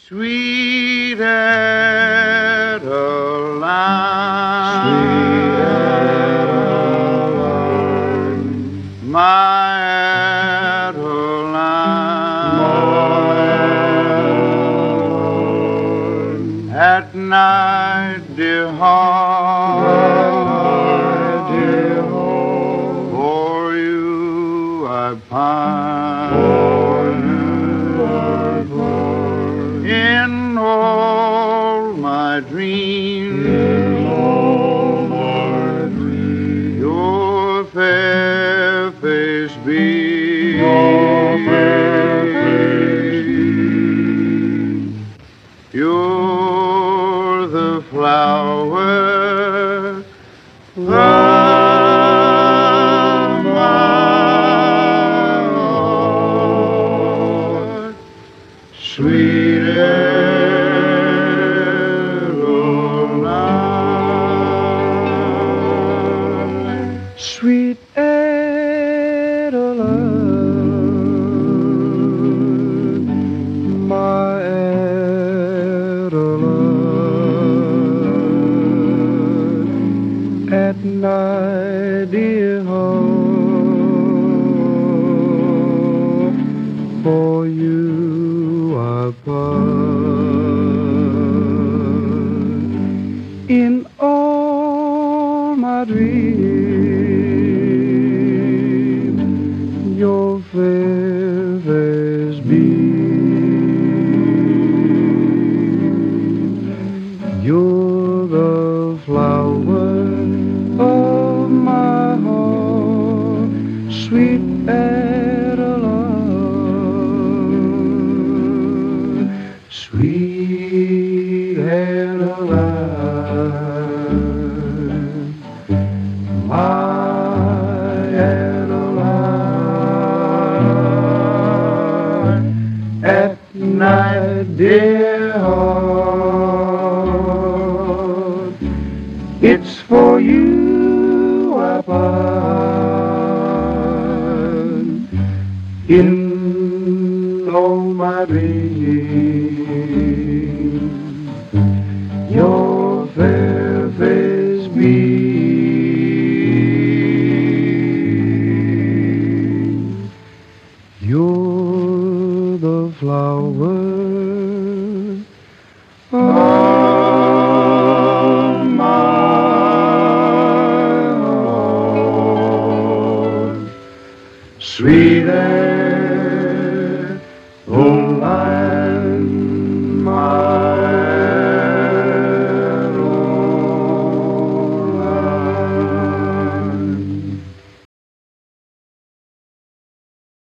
Sweet Adeline, Sweet Adeline, my Adeline, my at night, dear heart, dear home, for you I pine. for you I pine. In all my dreams, In all my dreams, your fair face beams. your fair face beams. You're the flower from my heart, sweet Adeline. Sweet Adeline, my Adeline, at night, dear heart, for you I pine. In all my dreams, your fair face beams. You're the flower of my heart, sweet Adeline, sweet Adeline, my Adeline, at night, dear heart, it's for you I pine. In all my dreams,